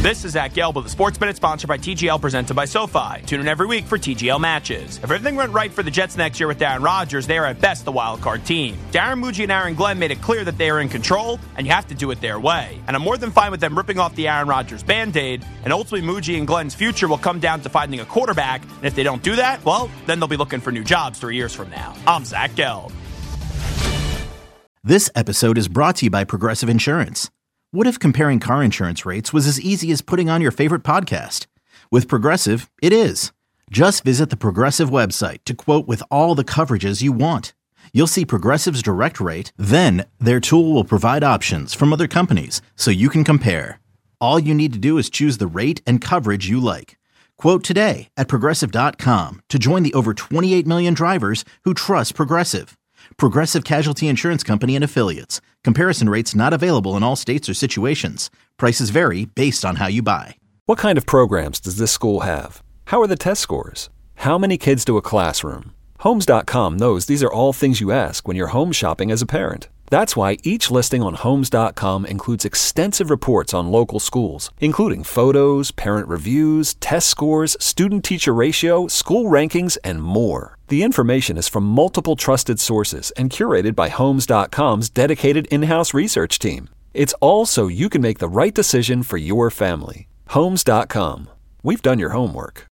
This is Zach Gelb with the Sports Minute, sponsored by TGL, presented by SoFi. Tune in every week for TGL matches. If everything went right for the Jets next year with Aaron Rodgers, they are at best the wild card team. Darren Muji and Aaron Glenn made it clear that they are in control, and you have to do it their way. And I'm more than fine with them ripping off the Aaron Rodgers Band-Aid, and ultimately Muji and Glenn's future will come down to finding a quarterback, and if they don't do that, well, then they'll be looking for new jobs 3 years from now. I'm Zach Gelb. This episode is brought to you by Progressive Insurance. What if comparing car insurance rates was as easy as putting on your favorite podcast? With Progressive, it is. Just visit the Progressive website to quote with all the coverages you want. You'll see Progressive's direct rate, then their tool will provide options from other companies so you can compare. All you need to do is choose the rate and coverage you like. Quote today at Progressive.com to join the over 28 million drivers who trust Progressive. Progressive Casualty Insurance Company and Affiliates. Comparison rates not available in all states or situations. Prices vary based on how you buy. What kind of programs does this school have? How are the test scores? How many kids do a classroom? Homes.com knows these are all things you ask when you're home shopping as a parent. That's why each listing on Homes.com includes extensive reports on local schools, including photos, parent reviews, test scores, student-teacher ratio, school rankings, and more. The information is from multiple trusted sources and curated by Homes.com's dedicated in-house research team. It's all so you can make the right decision for your family. Homes.com. We've done your homework.